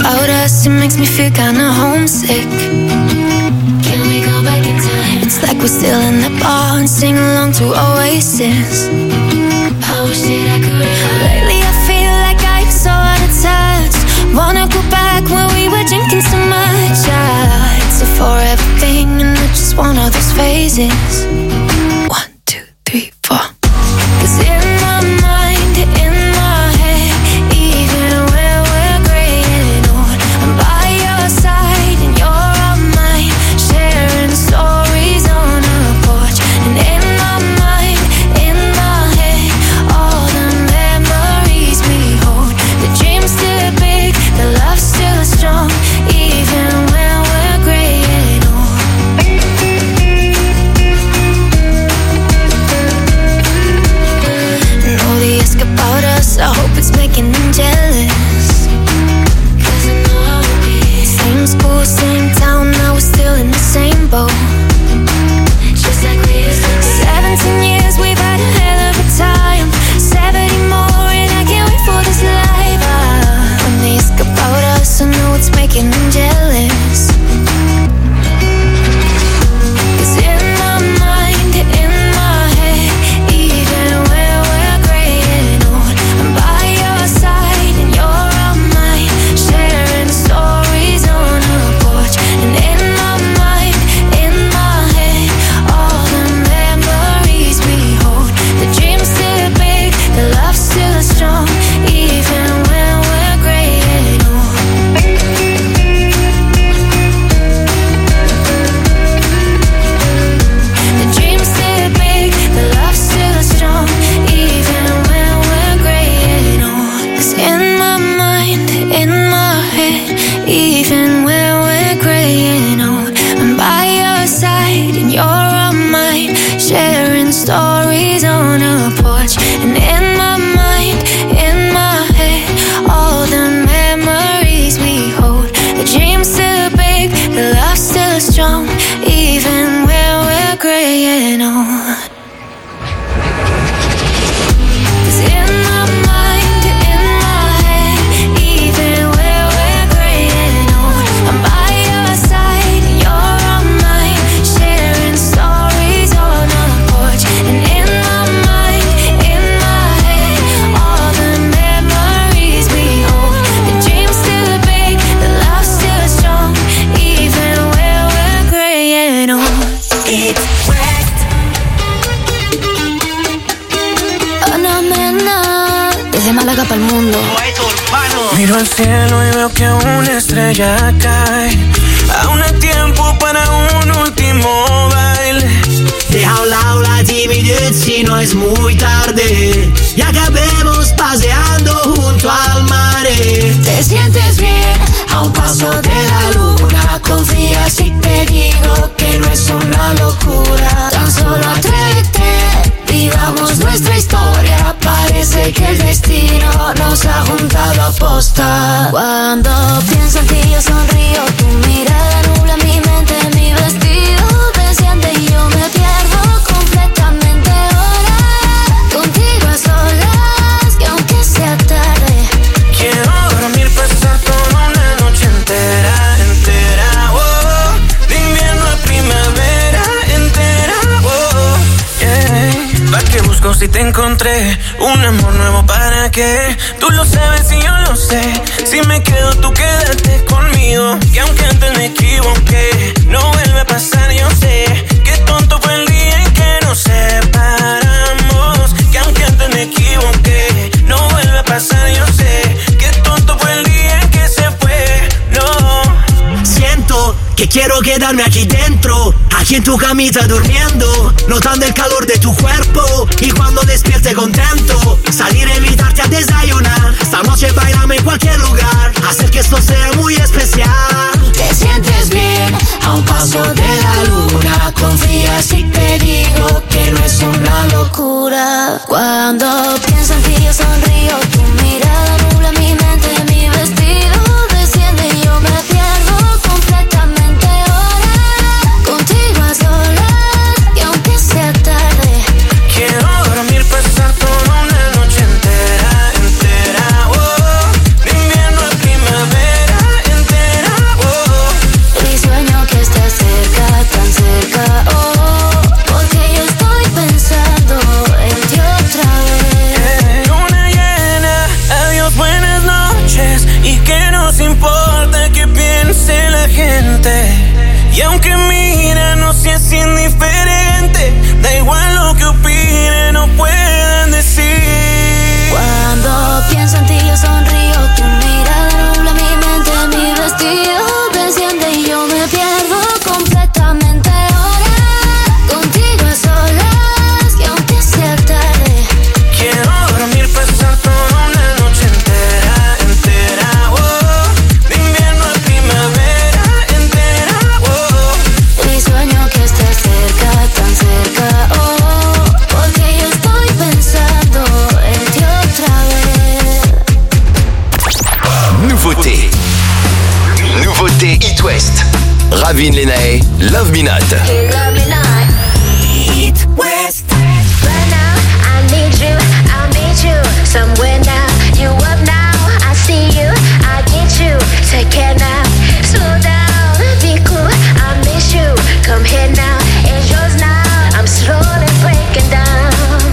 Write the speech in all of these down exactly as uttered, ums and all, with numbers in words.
about us, it makes me feel kinda homesick. Can we go back in time? It's like we're still in the bar and sing along to Oasis. I wish that I could. Lately I feel like I'm so out of touch. Wanna go back when we were drinking so much. Yeah, it's a forever thing and I just want all those phases. One, two, three, four. Cause in my mind, in my head, even when we're gray and old, I'm by your side and you're on mine, sharing stories on a porch. And in my mind, in my head, all the memories we hold. The dream's still big, the love's still strong, even when we're gray and old. And all they ask about us, I hope it's making them jealous. Cause I know how it is. Same school, same town, now we're still in the same boat. Just like we used to be. Seventeen years, we've had a hell of a time. Seventy more and I can't wait for this life. Ah, when they ask about us, I know it's making them jealous. Cause in my mind, in my head, even when we're gray and old, I'm by your side and you're on mine, sharing stories on a porch. And in my mind, in my head, all the memories we hold. The dream's still big, the love's still strong, even when we're gray and old. The dream's still big, the love's still strong, even when we're gray and old. 'Cause in my mind, in my head, even when we're gray and old, I'm by your side and you're on mine, sharing stories on a porch. And in my mind, in my head, all the memories we hold. The dream's still big, the love's still strong, even when we're gray and old. 'Cause in my mind, in my head, even when we're gray and old, I'm by your side and you're on mine, sharing stories on a porch. And in my mind, in my head, all the memories we hold. The dream's still big, the love's still strong, even when we're gray and old. It's West. Oh no, man, no. Desde Málaga para el mundo. Miro al cielo y veo que una estrella cae. Aún hay tiempo para un último baile. Deja a un lado la timidez si no es muy tarde y acabemos paseando junto al mar. Te sientes bien A un paso de la luna, confía si te digo que no es una locura. tan solo atrévete, Vivamos nuestra historia, parece que el destino nos ha juntado a posta. Cuando pienso en ti yo sonrío, tu mirada nubla mi mente, mi vestido desciende y yo me pierdo completamente ahora. Contigo a solas, que aunque sea tarde, Quiero dormir, pasar toda una noche entera, entera, oh. De invierno a primavera entera, oh, yeah. ¿Pa' qué busco si te encontré? Un amor nuevo, ¿para qué? Tú lo sabes y yo lo sé. Si me quedo, tú quédate conmigo. Que aunque antes me equivoqué, no vuelve a pasar, yo sé. Qué tonto fue el día en que nos separamos. Que aunque antes me equivoqué, no vuelve a pasar, yo sé. Qué tonto fue el día en que se fue, no. Siento que quiero quedarme aquí dentro, aquí en tu camita durmiendo, notando el calor de tu cuerpo y cuando despierte contento, salir a invitarte a desayunar. Esta noche bailame en cualquier lugar, hacer que esto sea muy especial. Te sientes bien a un paso de la luna, confía si te digo que no es una locura. cuando pienso en ti yo sonrío, tu mirada nubla mi mente, mi vestido desciende y yo me pierdo completamente ahora. Contigo a solas, y aunque sea tarde, Quiero dormir, pasar toda una noche entera, entera, oh. De invierno a primavera Avin Lenay, Love Me Not. Hey, love me not. Eat West. Right now, I need you, I'll meet you somewhere now. You up now, I see you, I get you. Take care now, slow down, be cool, I miss you. Come here now, it's yours now. I'm slowly breaking down.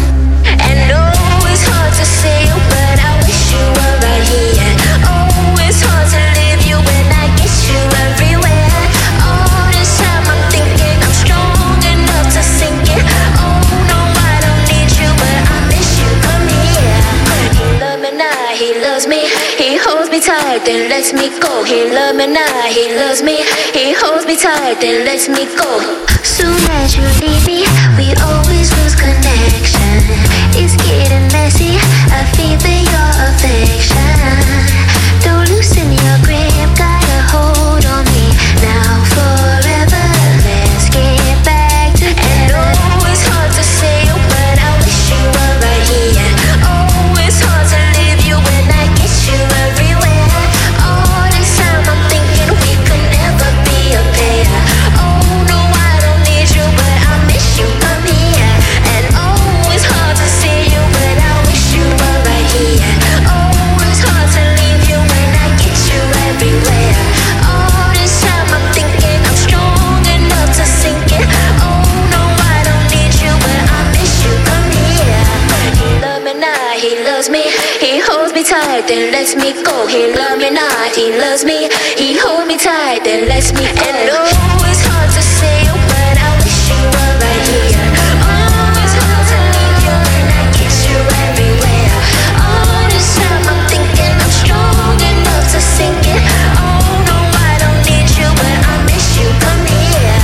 And oh, it's hard to see you, but I wish you were right here. Oh, it's hard to leave you when I get you everywhere. All this time I'm thinking I'm strong enough to sink it. Oh no, I don't need you, but I miss you. Come here. He loves me now, he loves me. He holds me tight, then lets me go. He loves me now, he loves me. He holds me tight, then lets me go. Soon as you leave me, we always lose connection. It's getting messy, I feel for your affection. Don't loosen your grip, got a hold on me now forever. Let's get back together. And oh, it's hard to say you, but I wish you were right here. Oh, it's hard to leave you when I get you everywhere. All this time I'm thinking we could never be a pair. Oh no, I don't need you, but I miss you. Come here. And oh, it's hard to see you, but I wish you were right here. Oh, it's hard to leave you when I get you everywhere. All this time I'm thinking I'm strong enough to sink it. Oh no, I don't need you, but I miss you. Come here. He loves me now, he loves me. He holds me tight, then lets me go. He loves me now, he loves me. He holds me tight, then lets me go. And oh, it's hard to say you, but I wish you were right here. Oh, it's hard to leave you when I get you everywhere. All this time I'm thinking I'm strong enough to sink it. Oh no, I don't need you, but I miss you. Come here.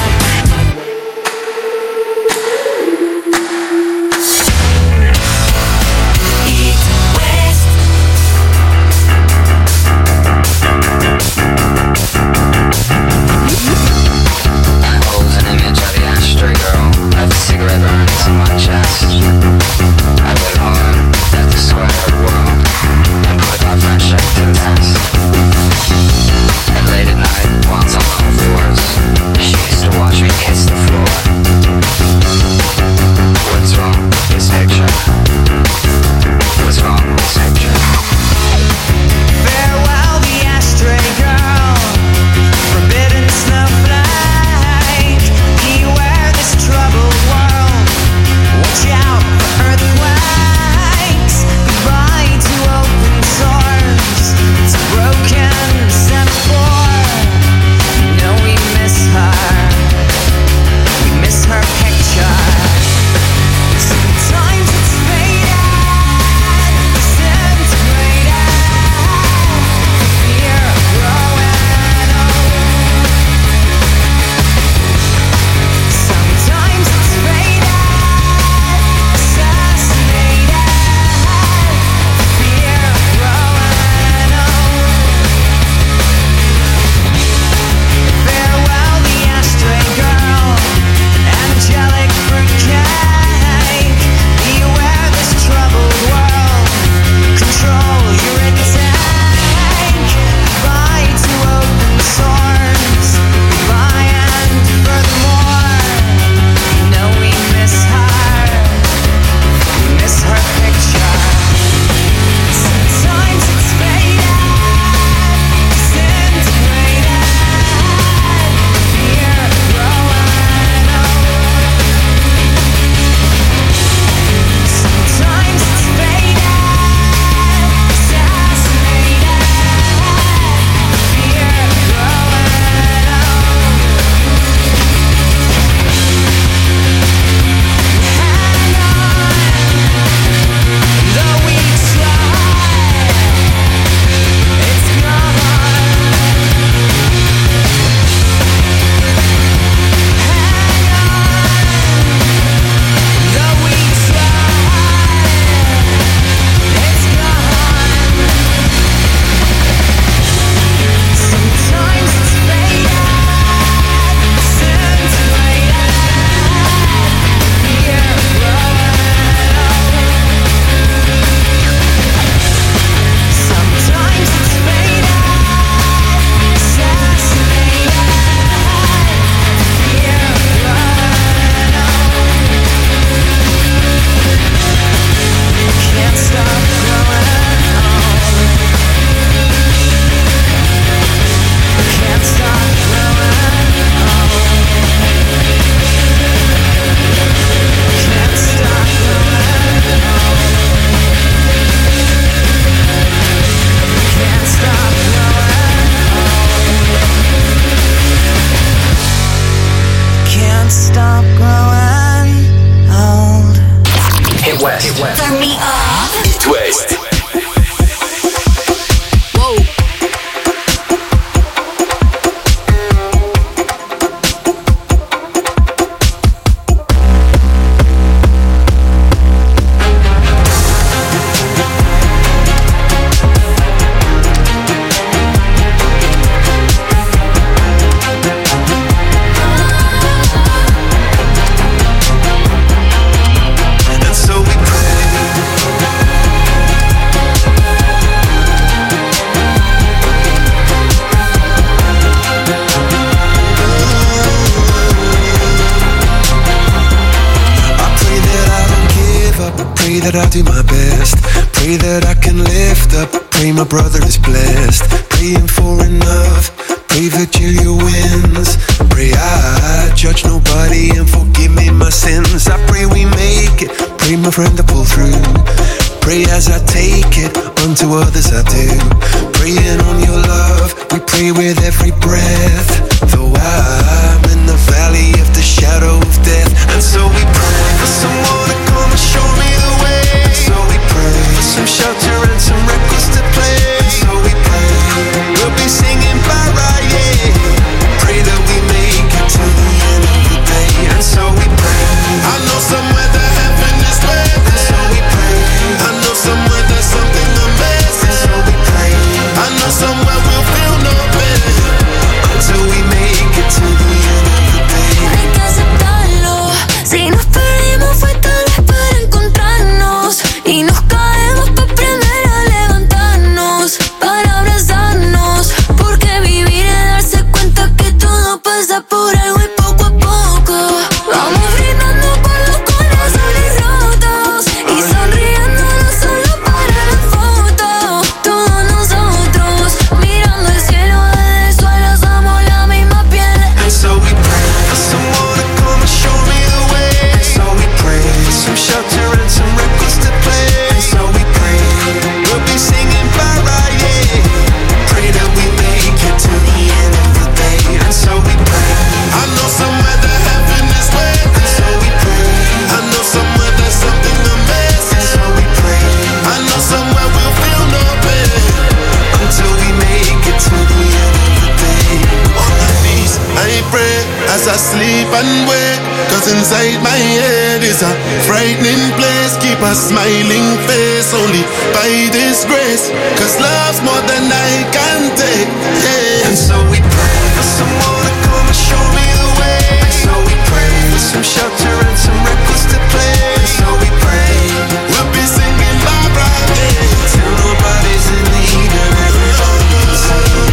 Eat West. I hold an image of the ashtray girl, of the cigarette burns on my chest. I live hard, at the square of the world, and put our friendship to the test. And late at night, while on all fours, she used to watch me kiss the floor. What's wrong with this picture? What's wrong with this picture? Farewell, the ashtray girl. Forbidden snowflake. Beware this troubled world. Watch out Turn me up. It West. That I'll do my best. Pray that I can lift up. Pray my brother is blessed. Praying for enough. Pray Virgilia wins. Pray I judge nobody and forgive me my sins. I pray we make it. Pray my friend to pull through. Pray as I take it. Unto others I do. Praying on your love. We pray with every breath. Though I'm in the valley of the shadow of death. And so we pray for someone to come and show me the way. And so we pray for some shelter and some records to play. And so we pray we'll be singing bye-bye, yeah. Pray that we make it to the end of the day. And so we pray I know somewhere that heaven is waiting. And so we pray I know somewhere there's something amazing. And so we pray I know somewhere we'll feel no pain until we make it to the end of the day. Hay que aceptarlo. Si nos perdimos fue tal vez para encontrarnos. Y nos caemos para aprender a levantarnos, para abrazarnos. Porque vivir es darse cuenta que todo pasa por algo y poco a poco vamos brindando por los corazones rotos y sonriendo no solo para la foto. Todos nosotros mirando el cielo desde el suelo somos la misma piel. And so we pray for someone to come and show me the way. And so we pray for some shelter and some records to play. And so we pray we'll be singing bye-bye, yeah. Pray that we make it to the end of the day. And so we pray I know somewhere that heaven is waiting. And so we pray I know somewhere there's something amazing. And so we pray I know somewhere we'll feel no pain until we make it to the end of the day. On my knees I pray as I sleep and wake, cause inside my head is a frightening place. Keep a smiling face only by this grace, cause love's more than I can take, yeah. And so we pray for someone to come and show me the way. And so we pray for some shelter and some records to play. And so we pray we'll be singing bye-bye, yeah, till nobody's in need and everybody's singing.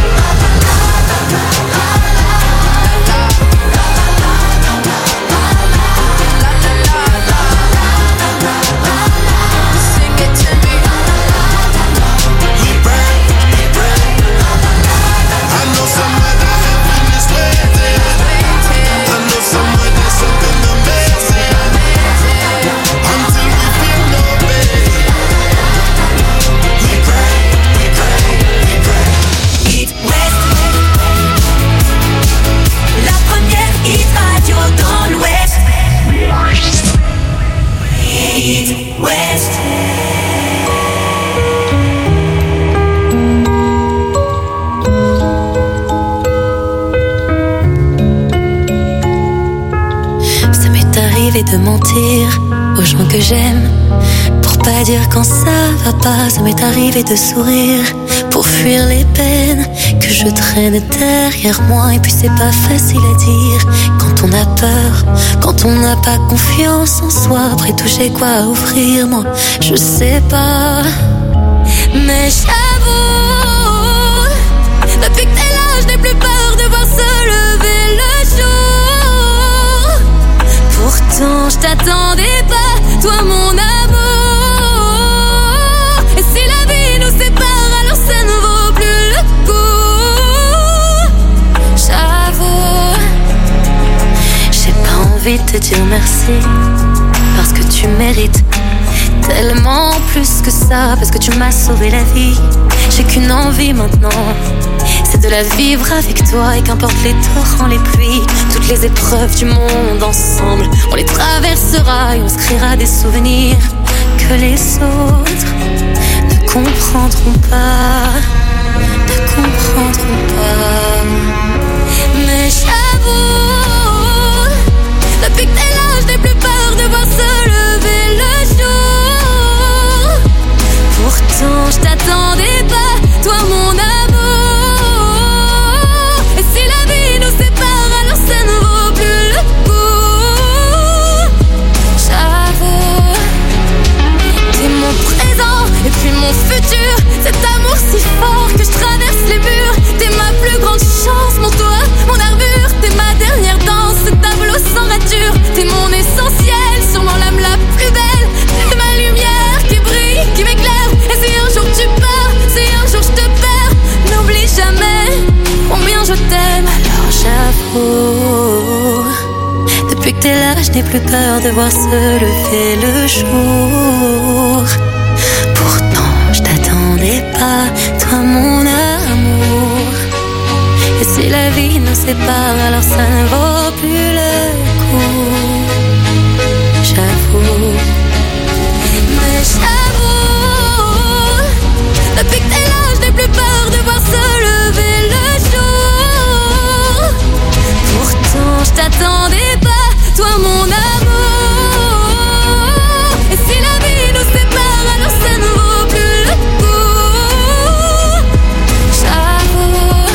De mentir aux gens que j'aime pour pas dire quand ça va pas. Ça m'est arrivé de sourire pour fuir les peines que je traîne derrière moi. Et puis c'est pas facile à dire quand on a peur, quand on n'a pas confiance en soi. Après tout j'ai quoi à offrir, moi je sais pas. Mais j'avoue, depuis que t'es là je n'ai plus peur de voir se lever le jour. Pourtant je t'attendais pas, toi mon amour. Et si la vie nous sépare, alors ça ne vaut plus le coup. J'avoue, j'ai pas envie de te dire merci, parce que tu mérites tellement plus que ça, parce que tu m'as sauvé la vie. J'ai qu'une envie maintenant, c'est de la vivre avec toi. Et qu'importe les torrents, les pluies, toutes les épreuves du monde ensemble, on les traversera et on se créera des souvenirs que que les autres ne comprendront pas, ne comprendront pas. Mais j'avoue, depuis que t'es là, je n'ai plus peur de voir se lever le jour. Pourtant, je t'attendais pas, toi mon amour. Et si la vie nous sépare, alors ça ne vaut plus le coup. J'avoue, t'es mon présent et puis mon futur. Cet amour si fort que je traverse les murs. T'es ma plus grande chance, mon toit, mon armure. T'es ma dernière danse, ce tableau sans rature. T'es mon essentiel, sûrement l'âme la plus belle. T'es ma lumière qui brille, qui m'éclaire. Et si un jour tu pars, si un jour je te perds, n'oublie jamais combien je t'aime. Alors j'avoue, depuis que t'es là, je n'ai plus peur de voir se lever le jour. Pourtant, je t'attendais pas, toi mon amour. Et si la vie nous sépare, alors ça ne vaut plus le coup. J'avoue, mais j'avoue, depuis que t'es là, je n'ai plus peur de voir se lever le jour. Pourtant, je t'attendais pas, toi mon amour. Et si la vie nous sépare, alors ça ne vaut plus le coup. J'avoue.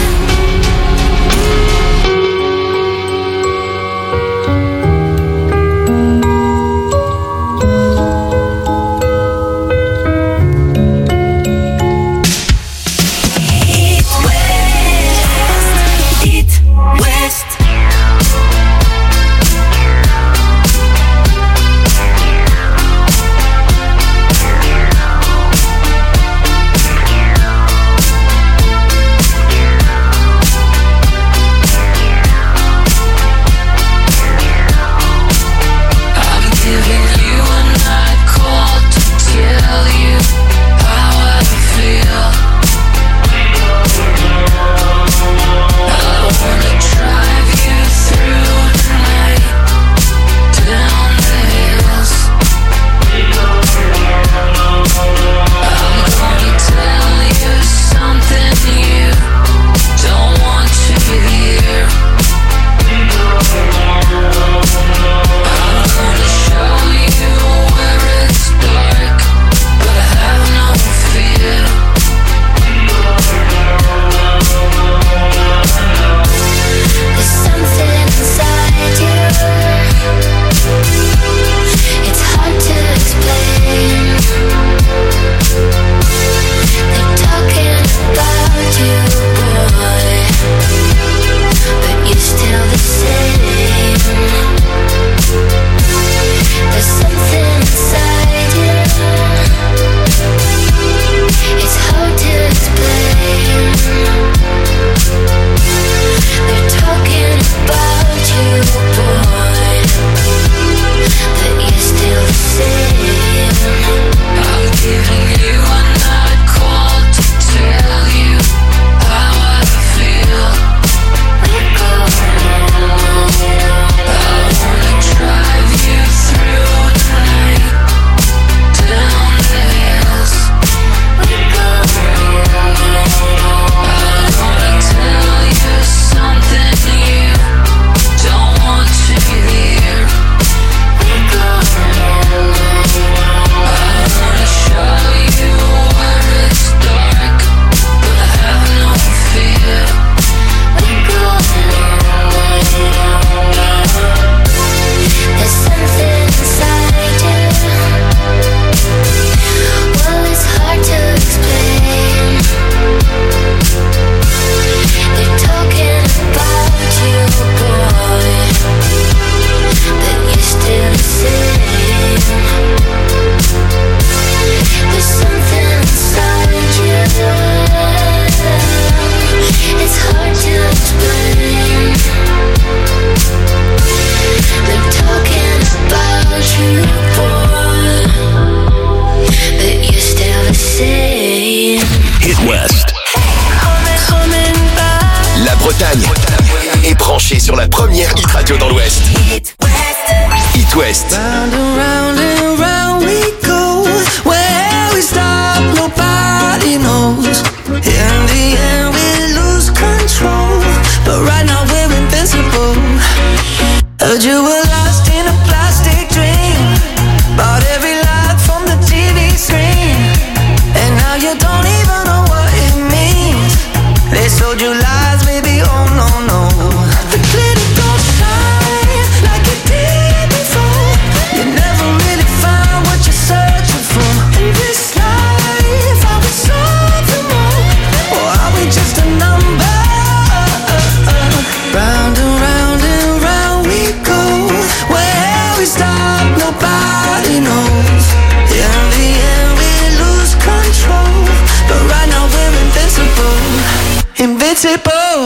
invincible.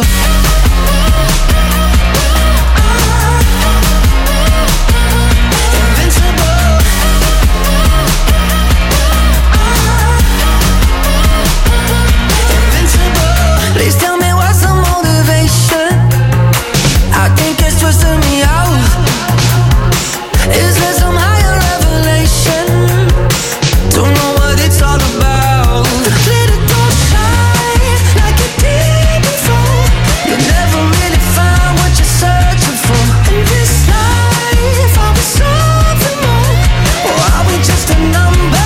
Please tell me what's the motivation. I think it's twisting me out. Is there some higher revelation? Don't know what it's all about. The glitter don't shine like it did before. You never really find what you're searching for. In this life, are we something more? Or are we just a number?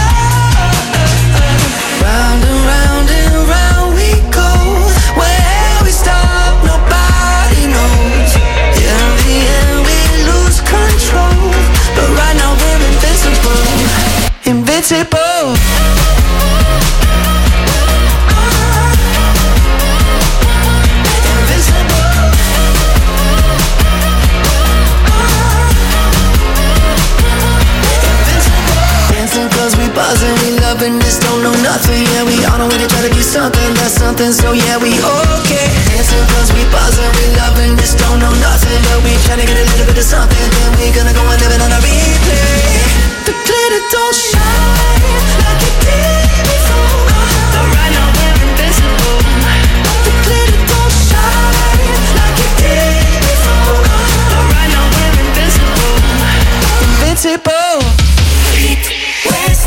Round and round and round we go. Where we stop, nobody knows. In the end, we lose control. But right now we're invincible. Invincible. Dancing cause we buzzing, we loving this, don't know nothing. Yeah, we on our way to try to be something, that's something, so yeah, we okay. Dancing cause we buzzing, we loving this, don't know nothing. But we tryna get a little bit of something, then we gonna go and live it on a replay. The glitter don't shine like it did before. But right now we're invincible. The glitter don't shine like it did before. But right now we're invincible. Invincible. West.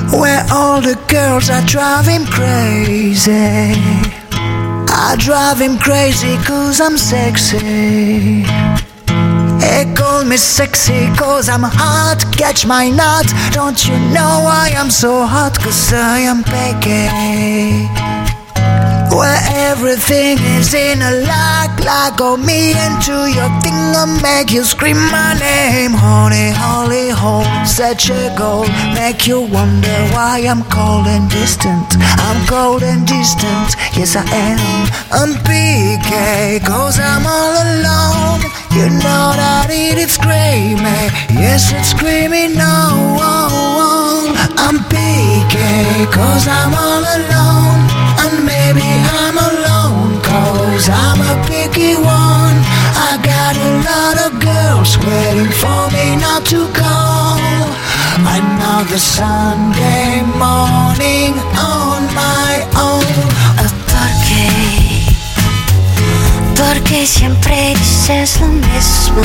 where all the girls are driving crazy. I drive him crazy cause I'm sexy. They call me sexy cause I'm hot. Catch my nut. Don't you know I am so hot cause I am picky. Where everything is in a lock. Lock on me into your thing and make you scream my name. Honey, holy hole, such a goal. Make you wonder why I'm cold and distant. I'm cold and distant, yes I am. I'm P K cause I'm all alone. You know that it is screaming. Yes it's screaming no. I'm P K cause I'm all alone. And maybe I'm alone cause I'm a picky one. I got a lot of girls waiting for me not to go. Another Sunday morning on my own. ¿Por qué? Porque siempre dices lo mismo.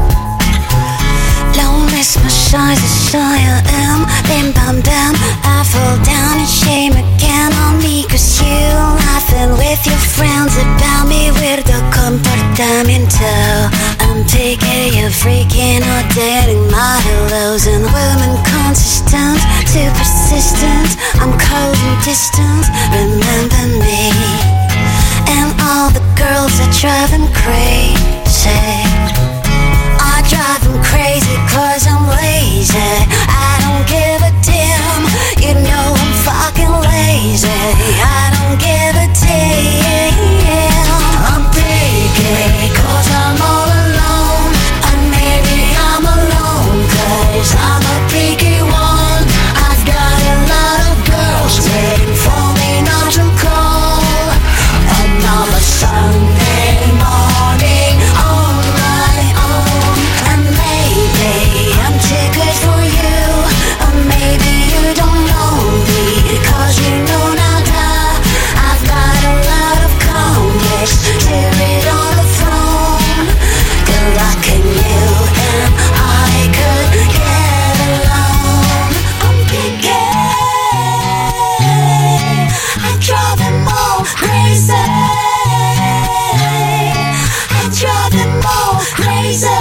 Lo mismo soy, soy I am. Bim bam bam, I fall down in shame again on me. Cause you laughing with your friends about me. Weirdo comportamiento. I'm taking you freaking out, dating my hellos. And women consistent, too persistent. I'm cold and distant, remember me. And all the girls are driving crazy. I drive them crazy cause I'm lazy. I don't give a damn. You know I'm fucking lazy. I don't give a damn. I'm picky cause I'm all alone. And maybe I'm alone cause I'm a picky one. I've got a lot of girls waiting for me not to call. Another Sunday morning on my own. And maybe I'm too good for you. Or maybe you don't know me cause you know nada. I've got a lot of complex to read on the throne. Good luck in you and I could get along. I'm picky. I drive them all crazy. I drive them all crazy.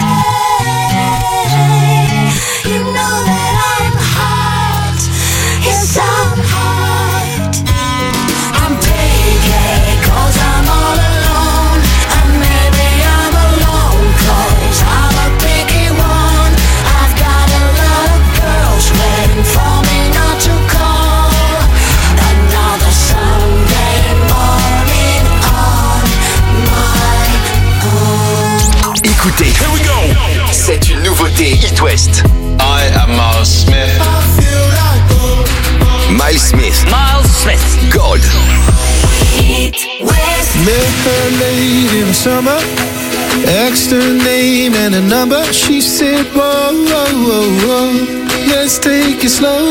You know that I'm hot. Yes, I'm hot. I'm picky cause I'm all alone. And maybe I'm alone cause I'm a picky one. I've got a lot of girls waiting for me not to call. Another Sunday morning on my own. Écoutez, here we go. C'est une nouveauté It West. I am Miles Smith. Miles Smith. Miles Smith. Gold. Met her late in the summer, asked her name and a number. She said, whoa, whoa, whoa, whoa, let's take it slow.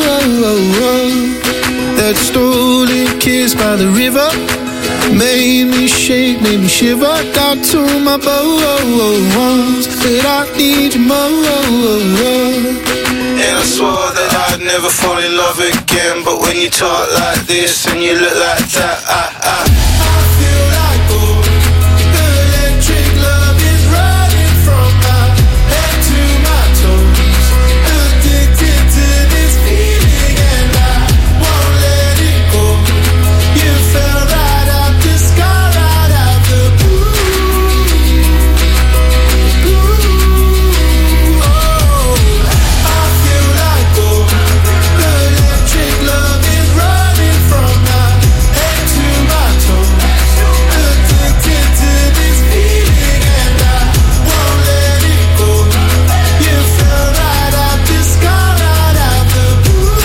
That stolen kiss by the river made me shake, made me shiver. Down to my bones, said I need you more. And I swore that I'd never fall in love again. But when you talk like this and you look like that, I, I, I feel like gold. The electric love is running from my head to my toes. Addicted to this feeling and I won't let it go. You fell right out the sky, right out the blue. Blue. Oh, I feel like gold. The electric love is running from my head to my toes. Addicted to this feeling and I won't let it go. You fell right out the sky, right out the blue.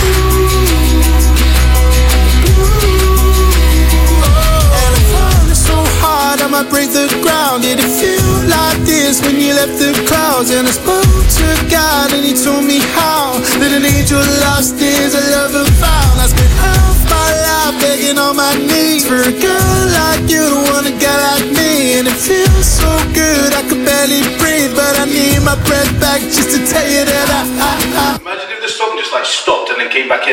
And I'm falling so hard I might break the ground. Did it feel like this when you left the clouds? And I spoke to God and he told me how that an angel lost is a lover found. I spent half my life begging on my knees for a girl like you to want a guy like me. And it feels so good I could barely breathe, but I need my breath back just to tell you that I, I, I Imagine if the song just like stopped and then came back in like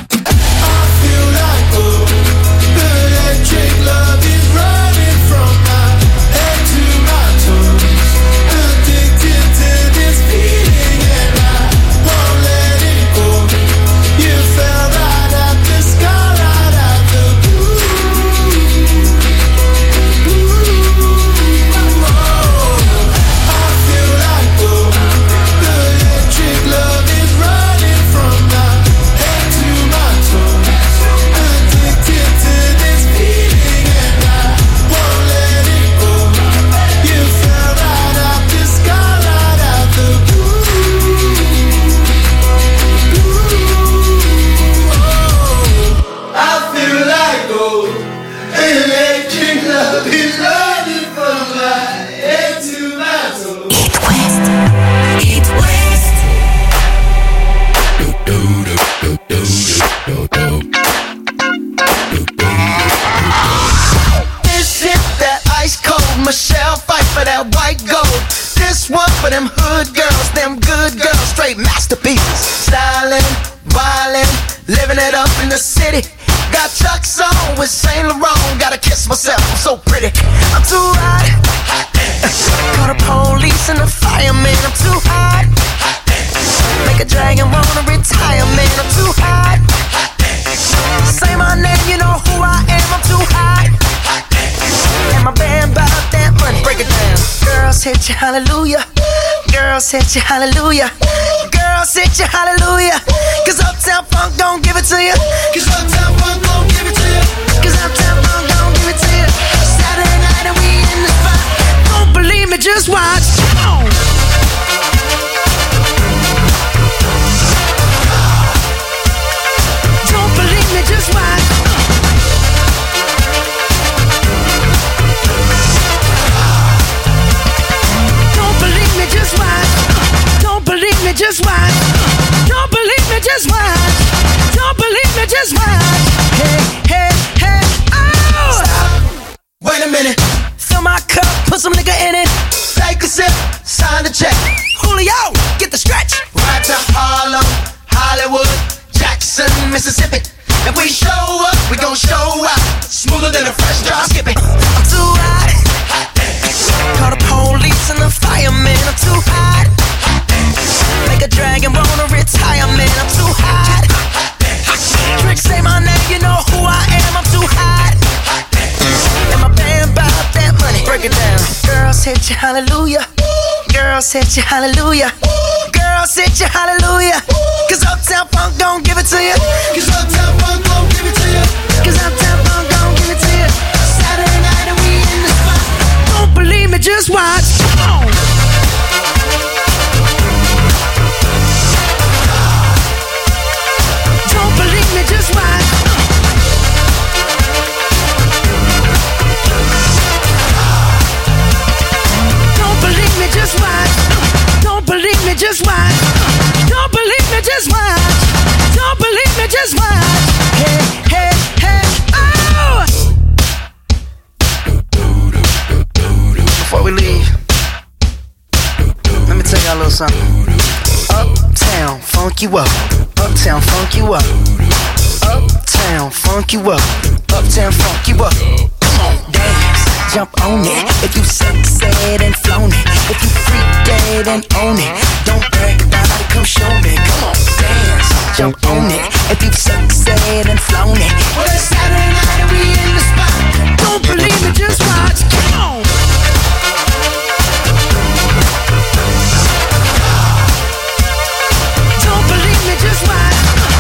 Hallelujah, girls hit you, hallelujah. Girls hit you, hallelujah. Cause Uptown Funk don't give it to you. Cause Uptown Funk don't give it to you. Cause Uptown Funk don't give it to you. Saturday night and we in the spot. Don't believe me, just watch. Come on. Don't believe me, just watch. Just watch. Don't believe me, just watch. Don't believe me, just watch. Don't believe me, just watch. Hey, hey, hey, oh! Stop. Wait a minute. Fill my cup, put some nigga in it. Take a sip, sign the check. Julio, get the stretch. Right to Harlem, Hollywood, Jackson, Mississippi. If we show up, we gon' show out. Smoother than a fresh drop skipping. I'm too hot. Call the police and the fireman. I'm too hot. Make a dragon wanna retire, man. I'm too hot. Trick, say my name, you know who I am. I'm too hot. And my band bout that money. Break it down. Girls hit you, hallelujah. Girls hit you, hallelujah. Girls hit you, hallelujah. Cause Uptown Funk don't give it to you. Cause Uptown Funk don't give it to you. Cause Uptown Funk don't give it to you. Saturday night and we in the spot. Don't believe me, just watch. Come on. Don't believe me, just watch. Don't believe me, just watch. Don't believe me, just watch. Don't believe me, just watch. Don't believe me, just watch. Hey, hey, hey, oh! Before we leave, let me tell y'all a little something. Uptown, funk you up. Uptown, funk you up. Uptown, funk you up. Uptown, funk you up. Come on, dance, jump on it. If you sexed and flown it. If you freak dead and own it. Don't brag about it, come show me. Come on, dance, jump on it. If you sexed and flown it. Well, it's Saturday night and we in the spot. Don't believe me, just watch. Come on. Don't believe me, just watch.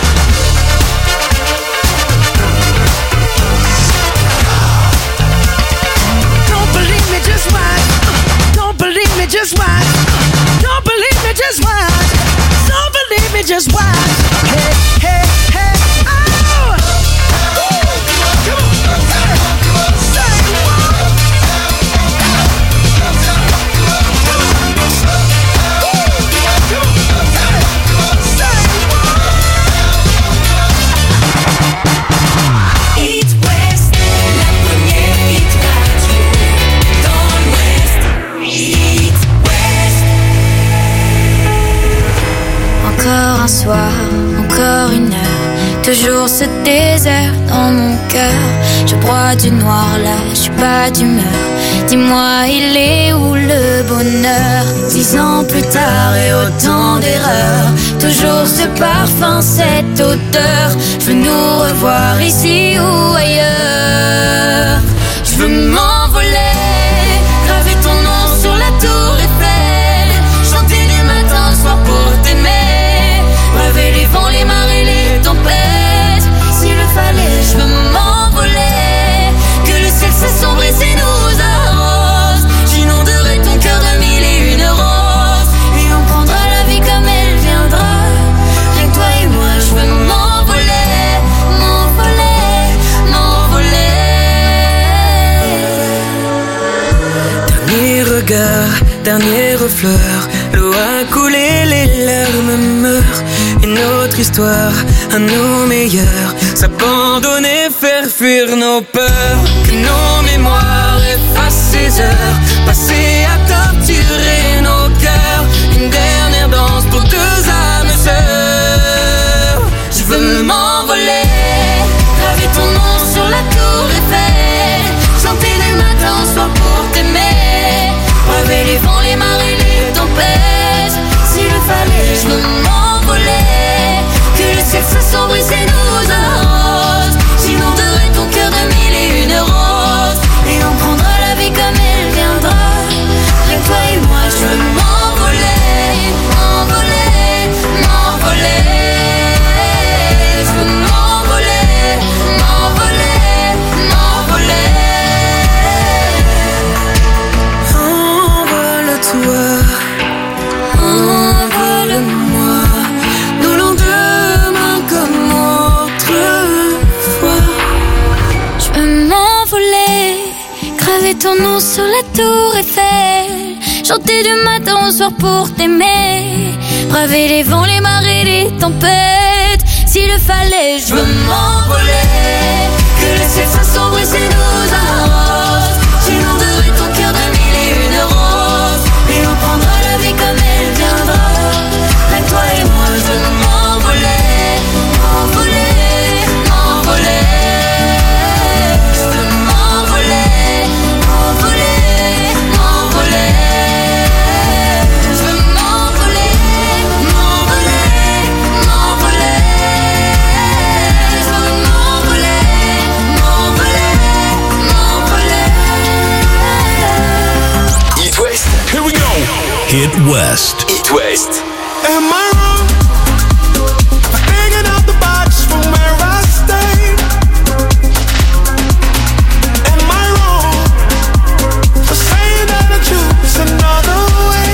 Don't believe me, just watch. Don't believe me, just watch. Don't believe me, just watch. Don't believe me, just watch. Hey, hey, hey, oh! Come on, come on, come on, come on. Say. toujours ce désert dans mon cœur. Je broie du noir là, je suis pas d'humeur. Dis-moi, il est où le bonheur? Dix ans plus tard et autant d'erreurs, toujours ce parfum, cette odeur. Je veux nous revoir ici ou ailleurs. Je veux m'envoler, graver ton nom sur la tour Eiffel, chanter du matin au soir pour t'aimer, braver les vents, les marées, les tempêtes. S'il le fallait, je veux m'envoler, que le ciel s'assombrisse et nous arrose. J'inonderai ton cœur de mille et une roses, et on prendra la vie comme elle viendra. Rien que toi et moi, je veux m'envoler, m'envoler, m'envoler. Dernier regard, dernière fleur, l'eau a coulé, les larmes meurent. Et notre histoire, à nos meilleurs, s'abandonner, faire fuir nos peurs. Que nos mémoires effacent ces heures passées à torturer nos cœurs. Une dernière danse pour deux âmes sœurs. Je veux m'envoler, graver ton nom sur la tour Eiffel, chanter du matin au soir pour t'aimer, braver les vents, les marées, les tempêtes. S'il le fallait, je veux m'envoler, que le ciel s'assombrisse et nous arrose. J'inonderai ton cœur de mille et une roses, et on prendra la vie comme elle viendra. Rien que toi et moi, je veux m'envoler, m'envoler, m'envoler. Je veux m'envoler, m'envoler, m'envoler. Envole-toi, envole-moi, nos lendemains comme autrefois. Je veux m'envoler, graver ton nom sur la tour Eiffel, chanter du matin au soir pour t'aimer, braver les vents, les marées, les tempêtes. S'il le fallait, je veux m'envoler, que le ciel s'assombrisse et nous arrose. J'inonderai ton cœur de mille et une roses, et on prendra la vie comme elle viendra. Avec toi et moi, je veux m'envoler, m'envoler, m'envoler. Je veux m'envoler, m'envoler, m'envoler. Je veux m'envoler, m'envoler, m'envoler. Je veux m'envoler, m'envoler, m'envoler. It West. Here we go. Hit West. It West. Am I wrong for thinking out the box from where I stay? Am I wrong for saying that I choose another way?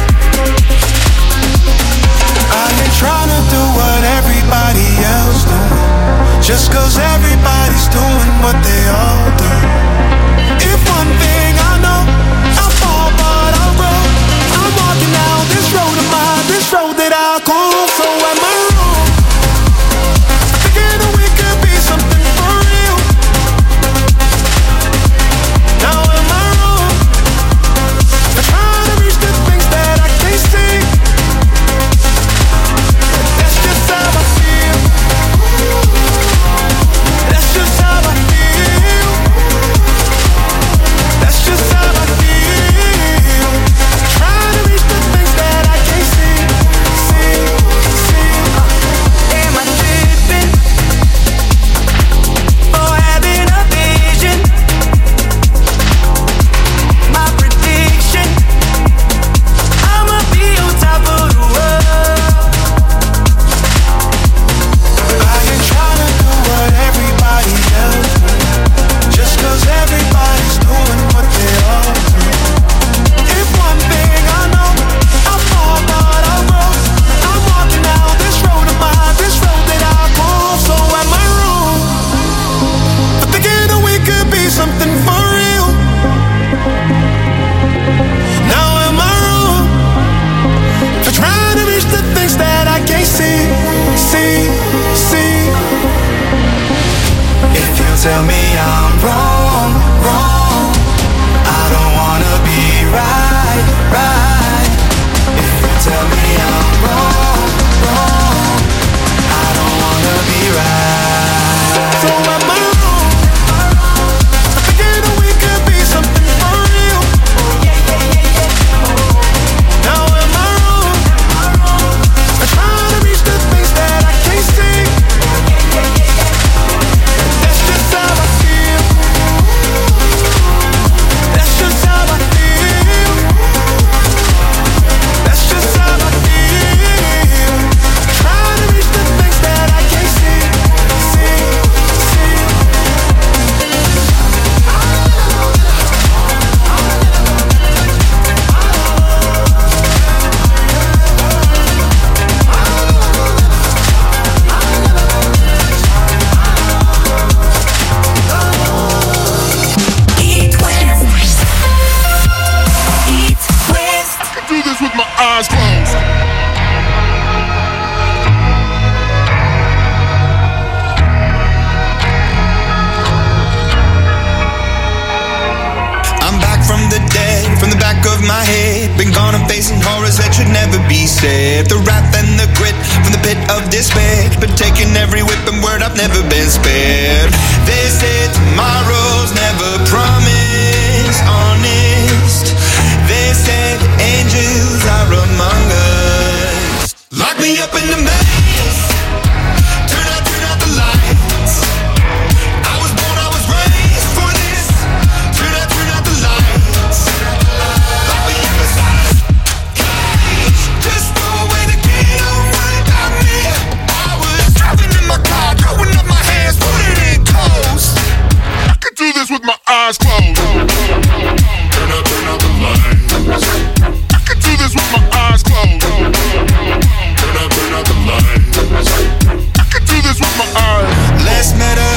I ain't trying to do what everybody else do, just cause everybody's doing what they all do. If one thing I know, I fall but I grow. I'm walking down this road of mine, this road that I call. So am I wrong? Thinking that we could be something for real. Now am I wrong for trying to reach the things that I can't see? That's just how I feel. That's just how I feel. That's just how I feel. Trying to reach the things that I can't see, see, see. Am I tripping for having a vision? My prediction, I'ma be on top of the world. I ain't trying to do what everybody else do, just cause everybody's doing what they all do. If one thing I know, I fall but I roll. I'm walking down this road of mine, this road that I call. So am I wrong for thinking that we could be something for real? Now am I wrong for trying to reach the things that I can't see, see, see? If you tell me I'm wrong, wrong, I don't wanna be right, right. If you tell me I'm wrong, wrong, I don't wanna be right. said. The wrath and the grit from the pit of despair, but taking every whip and word, I've never been spared. They said tomorrow's never promised, honest. They said angels are among us. Lock me up in the maze, turn out, turn out the lights. I was born, I was raised for this. Turn out, turn out the lights. Lock me up inside a cage, just throw away the key, don't worry about me. I was driving in my car, throwing up my hands, putting it in coast. I could do this with my eyes closed. Turn out, turn out the lights. I could do this with my eyes closed. Turn out, turn out the lights. I could do this with my eyes. Less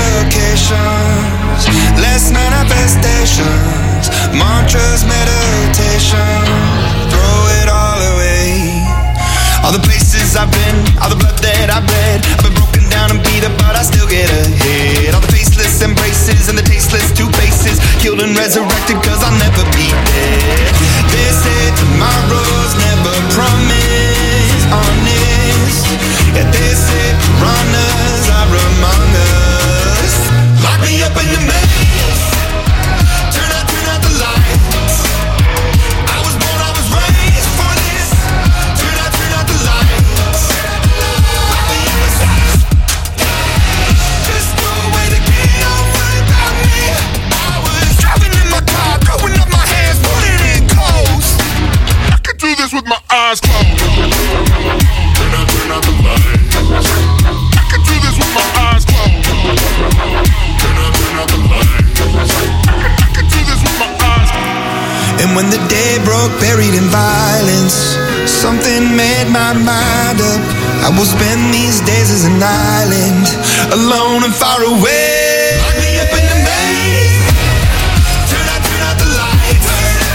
medications, less manifestations, mantras, meditation, throw it all away. All the places I've been, all the blood that I've bled, I've been broken down and beat up, but I still get ahead. All the faceless embraces and the tasteless two faces, killed and resurrected cause I'll never be dead. They said tomorrow's never promised, honest. Yeah, they said runners are among us. Lock me up in the maze, turn out, turn out the lights. I was born, I was raised for this. Turn out, turn out the lights. Lock me up inside a cage, just throw away the key, don't worry about me. I was driving in my car, throwing up my hands, putting it in coast. I could do this with my eyes closed. Turn out, turn out the lights. I could do this with my eyes closed. Turn out, turn out the lights. I could do this with my eyes closed. And when the day broke, buried in violence, something made my mind up. I will spend these days as an island, alone and far away. Lock me up in the maze, turn out, turn out the lights.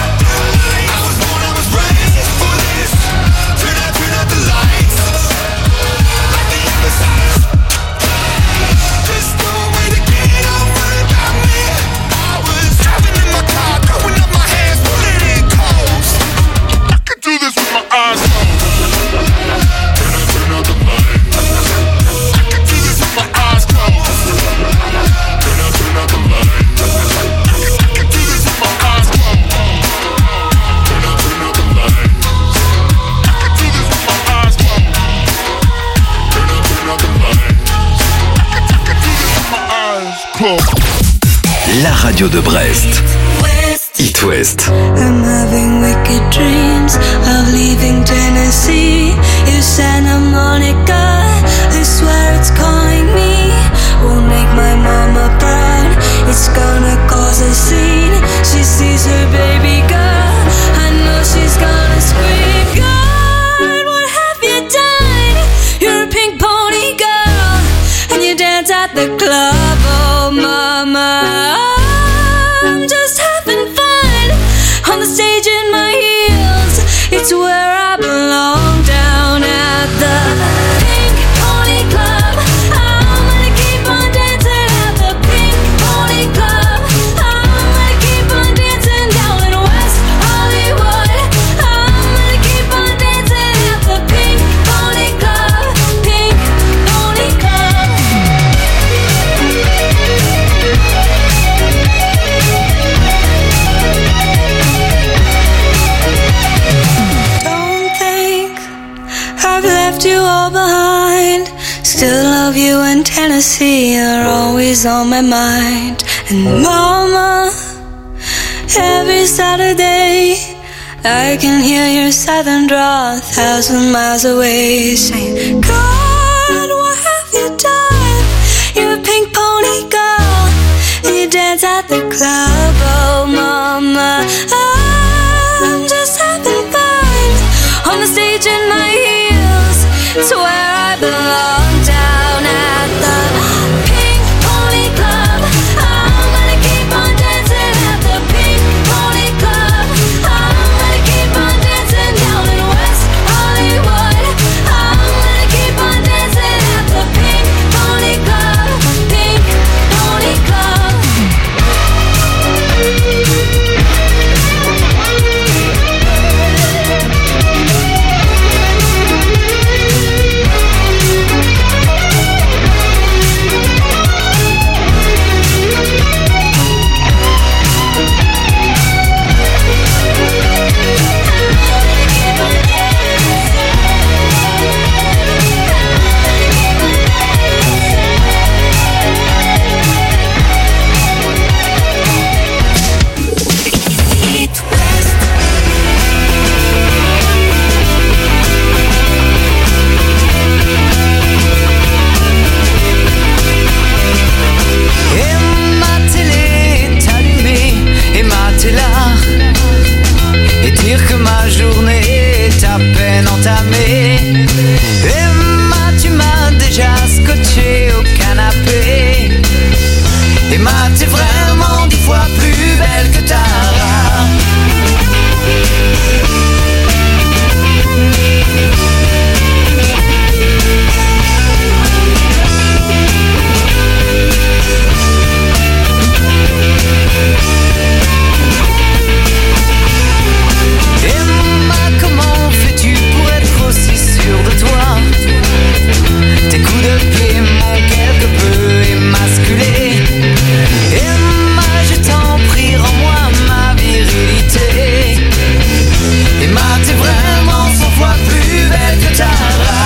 I was born, I was raised for this. Turn out, turn out the lights. Lock me up inside a cage, just throw away the key, don't worry about me. I was driving in my car, throwing up my hands, putting it in coast. I could do this with my eyes closed. Turn out, turn out the lights. I could do this with my eyes closed. Turn out, turn out the lights. I could do this with my eyes closed. Turn out, turn out the lights. I could do this with my eyes closed. Turn out, turn out the lights. I could, I could do this with my eyes closed. La radio de Brest. It West. I'm having wicked dreams of leaving Tennessee. It's Santa Monica, I swear it's calling me. Won't make my mama proud, it's gonna cause a scene. She sees her baby girl, I know she's gonna scream. God, what have you done? You're a pink pony girl, and you dance at the club. Oh mama, I'm just having fun on the stage in my heels. It's where I belong, down at the Pink Pony Club. I'm gonna keep on dancing at the Pink Pony Club. I'm gonna keep on dancing down in West Hollywood. I'm gonna keep on dancing at the Pink Pony Club. Pink Pony Club. Don't think I've left you all behind. Still love you in Tennessee, you're always on my mind. And mama, every Saturday I can hear your southern drawl a thousand miles away, saying, God, what have you done? You're a pink pony girl, and you dance at the club. Oh mama, I'm just having fun on the stage in my heels. It's where I belong, down at the Pink Pony Club. I'm gonna keep on dancing at the Pink Pony Club. I'm gonna keep on dancing down in West Hollywood. I'm gonna keep on dancing at the Pink Pony Club. Pink Pony Club. Emma, t'es vraiment dix fois plus belle que Tara. Emma, comment fais-tu pour être aussi sûr de toi? Tes coups de pied m'ont quelque peu émasculé. Emma, je t'en prie, rends-moi ma virilité. Emma, t'es vraiment cent fois plus belle que Tara.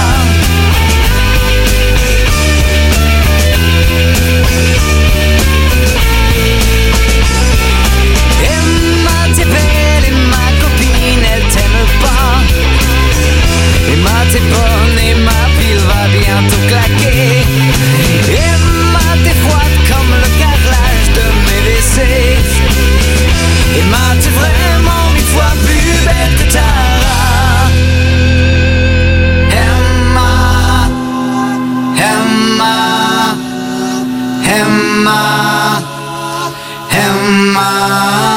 Emma, t'es belle et ma copine, elle t'aime pas. Emma, t'es bonne et ma pile va bientôt claquer. Emma, t'es froide comme le carrelage de mes W C. Emma, t'es vraiment mille fois plus belle que Tara. Emma, Emma, Emma, Emma.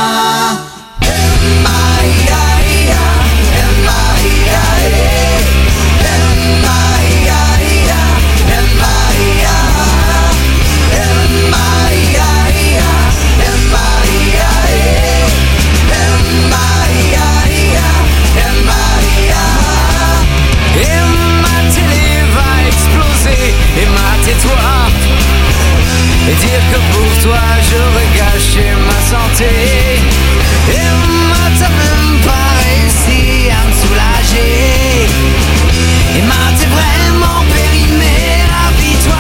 Tais-toi et dire que pour toi j'aurais gâché ma santé. Emma, t'as même pas réussi à me soulager. Emma, t'es vraiment périmée, rapide-toi.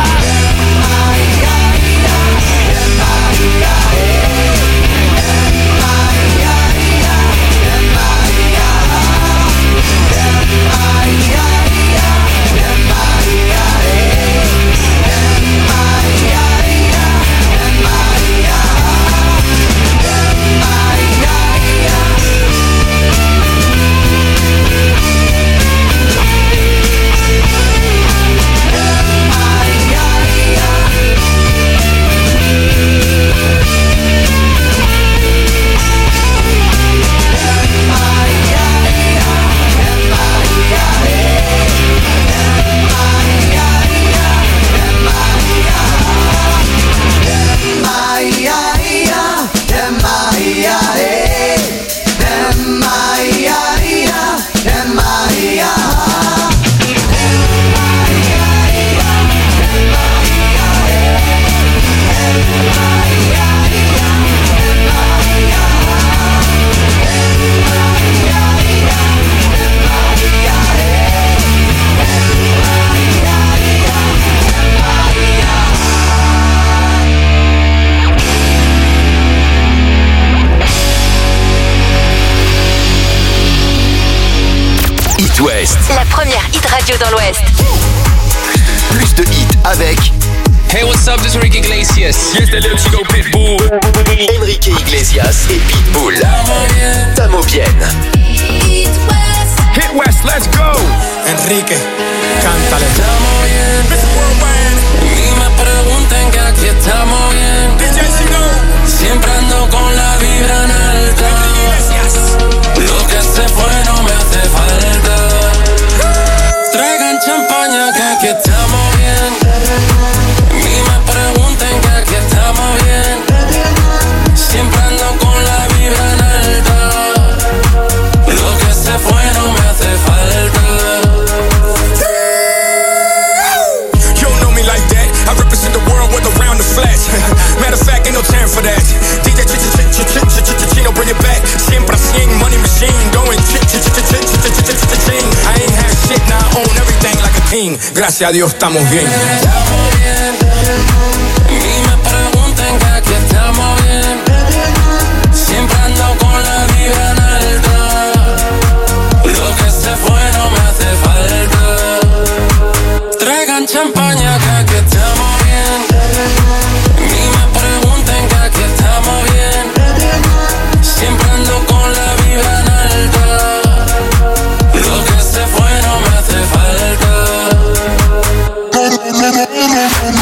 La première hit radio dans l'Ouest. Plus de hits avec Hey, what's up, this is Enrique Iglesias. Yes, the little Chico Pitbull. Enrique Iglesias et Pitbull. Tamo bien. Hit West, let's go. Enrique, cántale. Estamos bien. Mister Worldwide. Ni me pregunten que aquí estamos bien. D J Chico. Siempre ando con la vibra en alta. Lo que se fue no me hace falta. Traigan champaña que aquí estamos bien. Ni me pregunten que aquí estamos bien. Siempre ando con la vibra en alta. Lo que se fue no me hace falta. You don't know me like that. I represent the world with around the flash. Matter of fact, ain't no time for that. D J Chino, bring it back. Siempre cien, money machine, going ching. I ain't had shit, now I own everything like a king. Gracias a Dios estamos bien. Estamos bien. Ni me pregunten que aquí estamos bien. Siempre ando con la vibra en alta. Lo que se fue no me hace falta. Traigan champaña que aquí estamos bien. Ni me pregunten que aquí estamos bien. Siempre ando con la vibra en alta. Lo que se fue no me hace falta.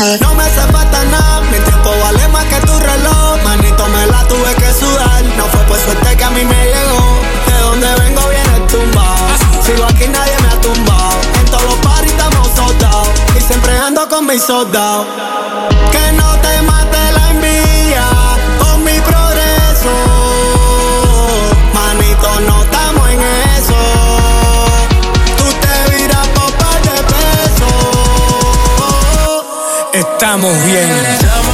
dudar. No me hace falta nada, mi tiempo vale más que tu reloj. Manito, me la tuve que sudar. No fue por suerte que a mí me llegó. De donde vengo viene tumbado. Sigo aquí, nadie me ha tumbado. En todos los parties estamos soldados. Y siempre ando con mis soldados. Que no te mate la envidia con mi progreso. Manito, no estamos en eso. Tú te viras por par de pesos. Estamos bien.